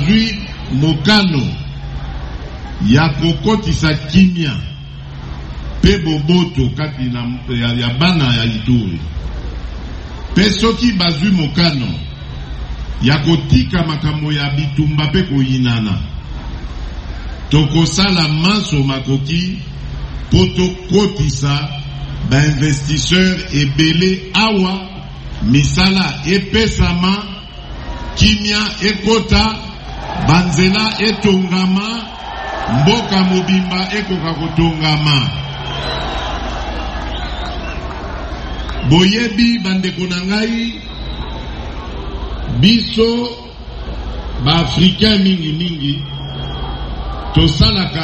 bazui mokano ya kokotisa kimia pe boboto kati na ya bana ya Ituri. Pe soki bazui mokano ya kotika makambo ya bitumba pe koyinana, tokosala maso makoki poto kotisa ba investisseur ebele awa misala epesama, kimia ekota, banzela etongama, mboka mobimba ekoka kotongama. Boyebi bandeko na ngai, biso ba africain mingi mingi tosalaka